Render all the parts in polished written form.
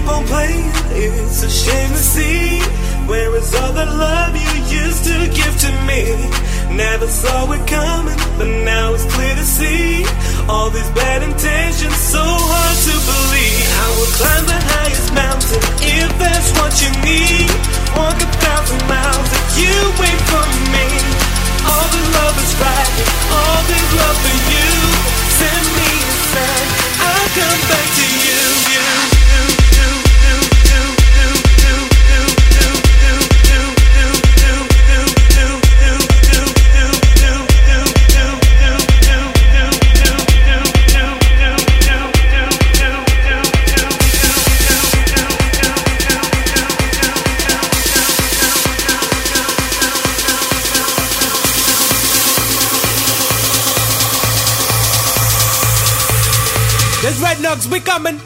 on playing. It's a shame to see. Where is all the love you used to give to me? Never saw it coming, but now it's clear to see. All these bad intentions, so hard to believe. I will climb the highest mountain if that's what you need. Walk 1,000 miles if you wait for me. All the love is right, all this love for you. Send me a sign, I'll come back to you. There's Red Nugs, we coming.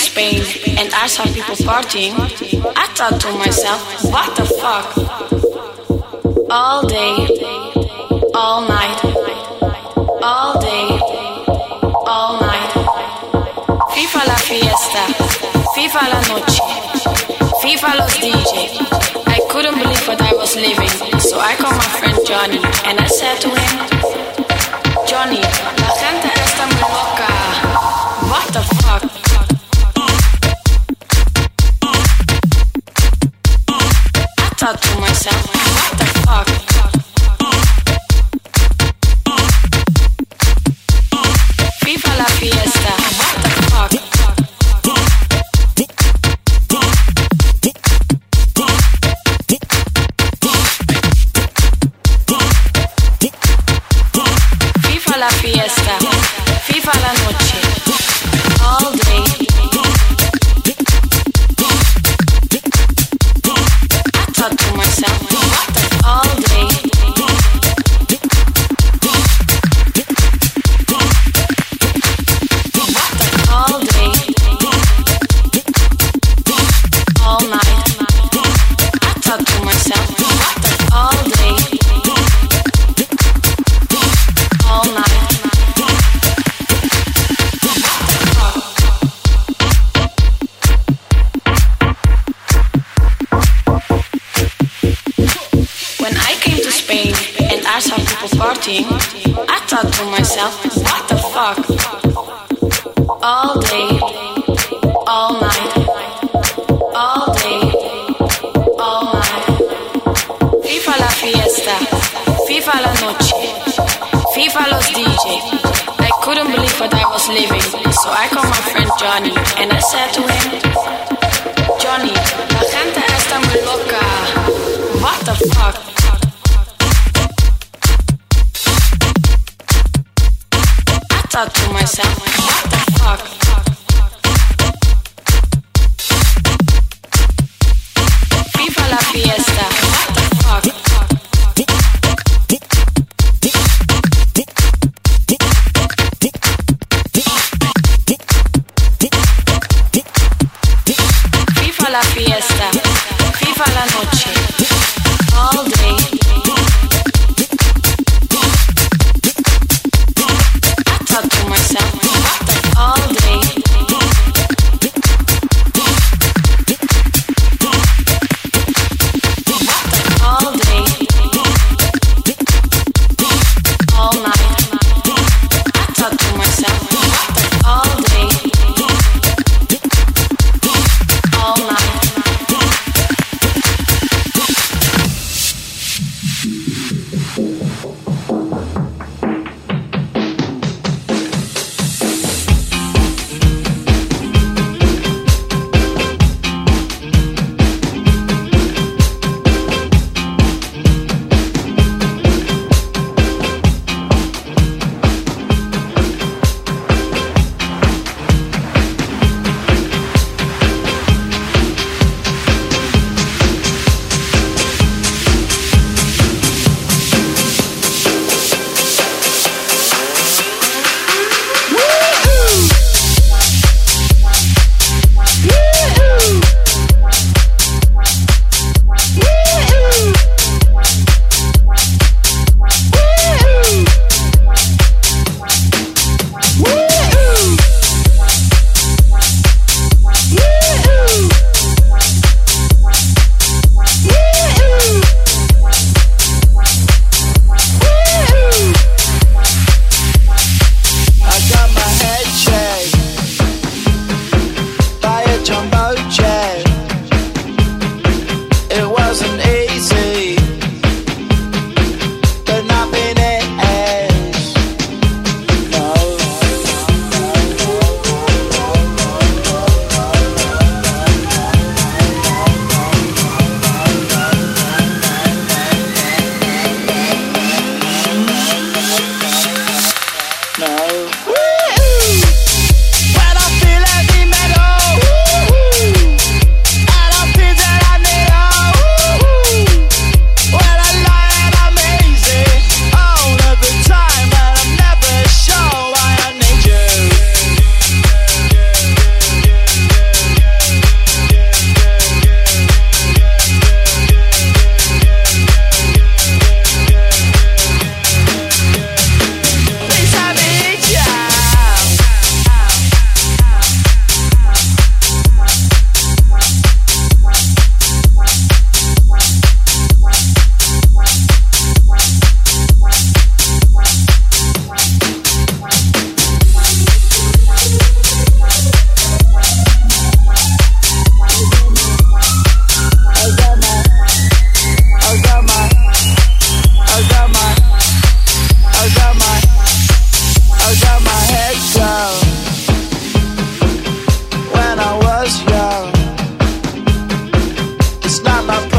Spain and I saw people partying, I thought to myself, what the fuck? All day, all night, all day, all night. FIFA la fiesta, FIFA la noche, FIFA los DJ. I couldn't believe what I was living, so I called my friend Johnny and I said to him, Johnny, la gente está muy loca. What the fuck? I thought to myself, what the fuck? FIFA la fiesta, what the fuck? FIFA la fiesta, FIFA la noche, all day. I thought to myself, what the all day. What the all day, all night. I thought to myself, what the all day, all night. When I came to Spain and I saw people partying, I thought to myself, what the fuck? All day, all night, all day, all night. FIFA la fiesta, FIFA la noche, FIFA los DJ. I couldn't believe what I was living, so I called my friend Johnny and I said to him, Johnny, la gente está muy loca. What the fuck? I thought to myself, what the fuck? FIFA la fiesta, what the fuck? FIFA la fiesta, FIFA la noche, all day. I thought to myself, what the all day. What the all day, all night. I thought to myself, what the all day, all night. It's not about